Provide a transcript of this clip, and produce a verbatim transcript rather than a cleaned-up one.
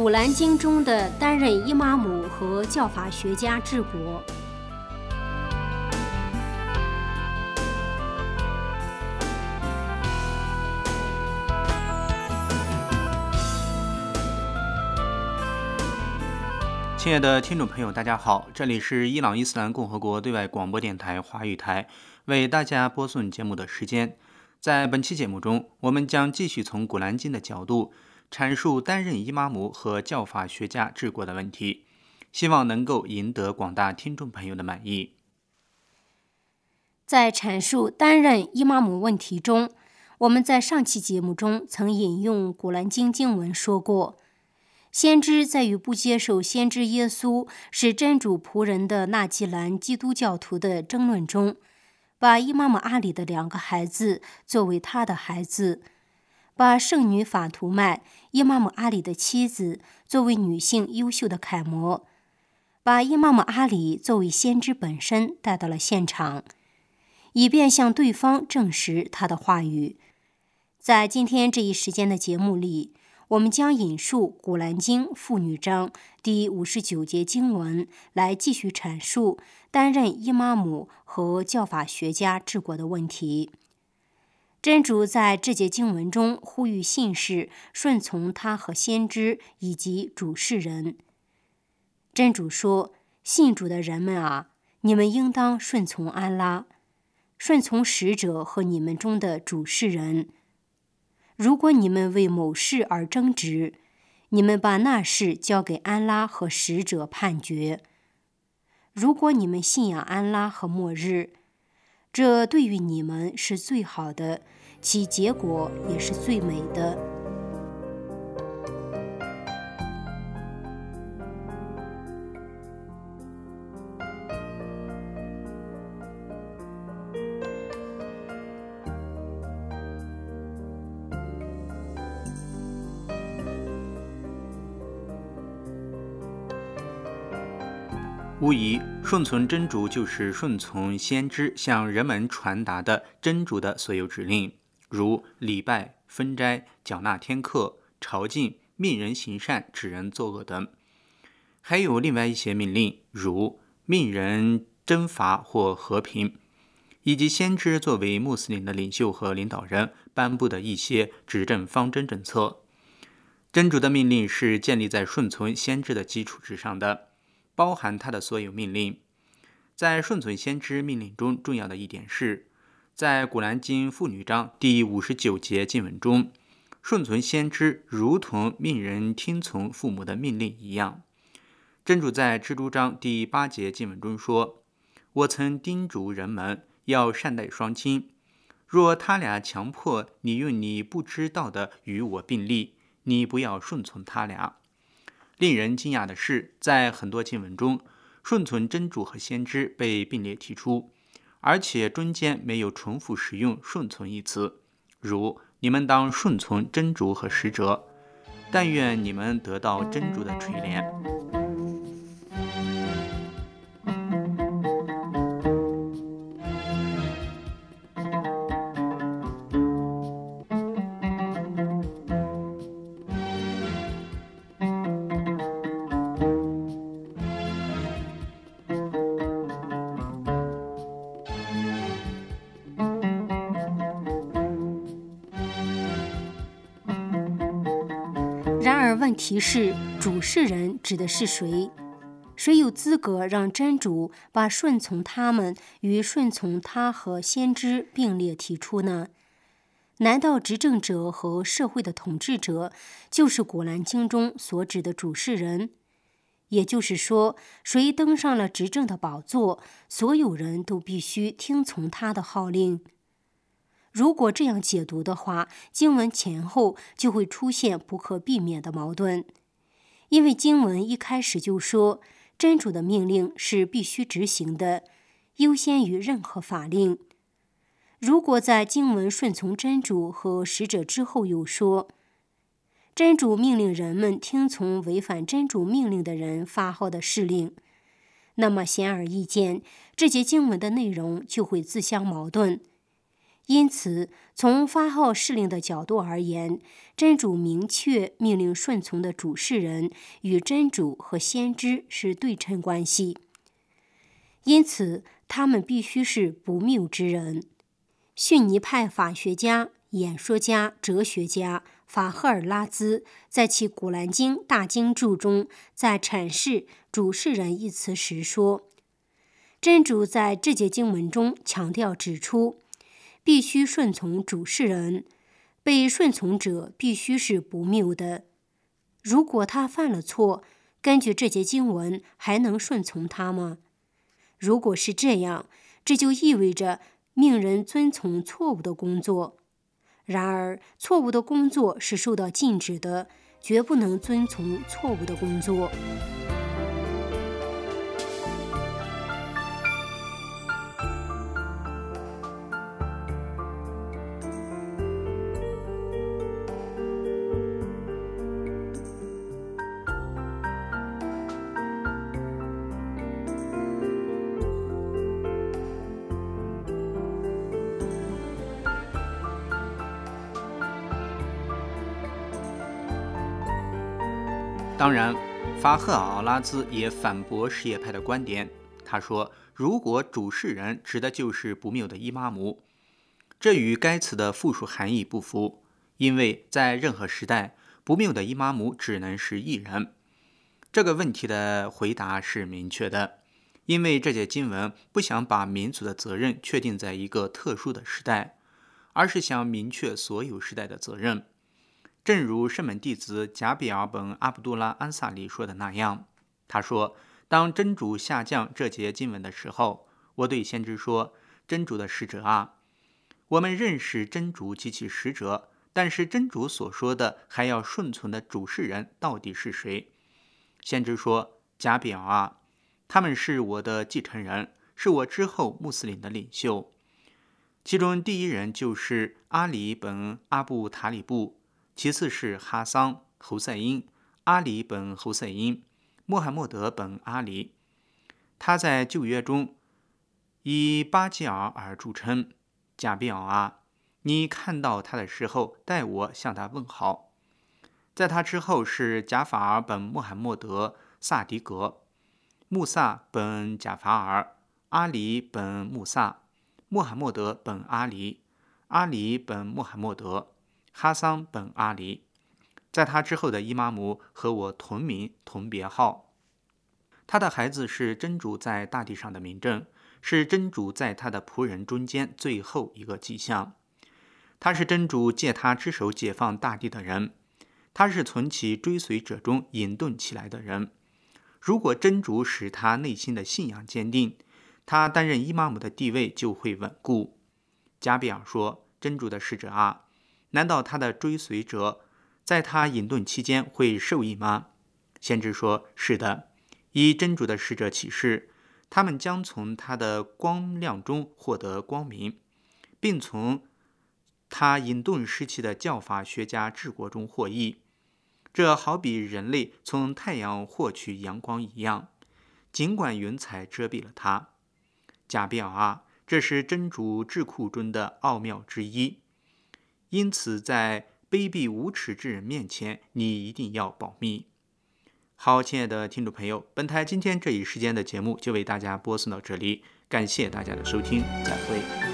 古兰经中的担任伊玛目和教法学家治国。 亲爱的听众朋友，大家好，这里是伊朗伊斯兰共和国对外广播电台华语台，为大家播送节目的时间。在本期节目中，我们将继续从古兰经的角度阐述担任伊玛目和教法学家治国的问题，希望能够赢得广大听众朋友的满意。 在阐述担任伊玛目问题中，我们在上期节目中曾引用古兰经经文说过，先知在与不接受先知耶稣是真主仆人的纳吉兰基督教徒的争论中，把伊玛目阿里的两个孩子作为他的孩子，把圣女法图麦伊玛目阿里的妻子作为女性优秀的楷模，把伊玛目阿里作为先知本身带到了现场，以便向对方证实他的话语。在今天这一时间的节目里，我们将引述古兰经妇女章第五十九节经文来继续阐述担任伊玛目和教法学家治国的问题。真主在这节经文中呼吁信士顺从他和先知以及主事人。真主说，信主的人们啊，你们应当顺从安拉，顺从使者和你们中的主事人。如果你们为某事而争执，你们把那事交给安拉和使者判决。如果你们信仰安拉和末日，这对于你们是最好的，其结果也是最美的。 无疑，顺从真主就是顺从先知向人们传达的真主的所有指令，如礼拜、分斋、缴纳天课、朝觐、命人行善、指人作恶等。还有另外一些命令，如命人征伐或和平，以及先知作为穆斯林的领袖和领导人颁布的一些执政方针政策。真主的命令是建立在顺从先知的基础之上的，包含他的所有命令。在顺从先知命令中，重要的一点是，在古兰经妇女章第五十九节经文中，顺从先知如同命人听从父母的命令一样。真主在蜘蛛章第八节经文中说，我曾叮嘱人们要善待双亲，若他俩强迫你用你不知道的与我并立，你不要顺从他俩。令人惊讶的是，在很多经文中，顺从真主和先知被并列提出，而且中间没有重复使用顺从一词，如你们当顺从真主和使者，但愿你们得到真主的垂怜。 然而问题是，主事人指的是谁？谁有资格让真主把顺从他们与顺从他和先知并列提出呢？难道执政者和社会的统治者就是古兰经中所指的主事人？也就是说，谁登上了执政的宝座，所有人都必须听从他的号令。如果这样解读的话，经文前后就会出现不可避免的矛盾，因为经文一开始就说，真主的命令是必须执行的，优先于任何法令。如果在经文顺从真主和使者之后又说，真主命令人们听从违反真主命令的人发号的示令，那么显而易见，这节经文的内容就会自相矛盾。 因此，从发号施令的角度而言，真主明确命令顺从的主事人与真主和先知是对称关系，因此他们必须是不谬之人。逊尼派法学家、演说家、哲学家法赫尔拉兹在其《古兰经》大经注中，在阐释主事人一词时说，真主在这节经文中强调指出，必须顺从主事人，被顺从者必须是不谬的。如果他犯了错，根据这节经文还能顺从他吗？如果是这样，这就意味着命人遵从错误的工作。然而，错误的工作是受到禁止的，绝不能遵从错误的工作。 当然，法赫尔拉兹也反驳什叶派的观点。他说，如果主事人指的就是不谬的伊玛目，这与该词的复数含义不符，因为在任何时代，不谬的伊玛目只能是一人。这个问题的回答是明确的，因为这节经文不想把民族的责任确定在一个特殊的时代，而是想明确所有时代的责任。正如圣门弟子贾比尔本阿卜杜拉安萨里说的那样，他说，当真主下降这节经文的时候，我对先知说，真主的使者啊，我们认识真主及其使者，但是真主所说的还要顺从的主事人到底是谁？先知说，贾比尔啊，他们是我的继承人，是我之后穆斯林的领袖，其中第一人就是阿里本阿布塔里布，其次是哈桑、侯赛因、阿里本侯赛因、穆罕默德本阿里。他在旧约中以巴基尔而著称。贾比尔啊，你看到他的时候，代我向他问好。在他之后是贾法尔本穆罕默德萨迪格、穆萨本贾法尔、阿里本穆萨、穆罕默德本阿里、阿里本穆罕默德、哈桑本阿里。在他之后的伊玛目和我同名同别号。他的孩子是真主在大地上的明证，是真主在他的仆人中间最后一个迹象。他是真主借他之手解放大地的人，他是从其追随者中引动起来的人。如果真主使他内心的信仰坚定，他担任伊玛目的地位就会稳固。加比尔说，真主的使者啊，难道他的追随者在他引动期间会受益吗？先知说，是的，以真主的使者起誓，他们将从他的光亮中获得光明，并从他引动时期的教法学家治国中获益。这好比人类从太阳获取阳光一样，尽管云彩遮蔽了它。加比尔啊，这是真主智库中的奥妙之一，因此在卑鄙无耻之人面前，你一定要保密。好，亲爱的听众朋友，本台今天这一时间的节目就为大家播送到这里，感谢大家的收听，再会。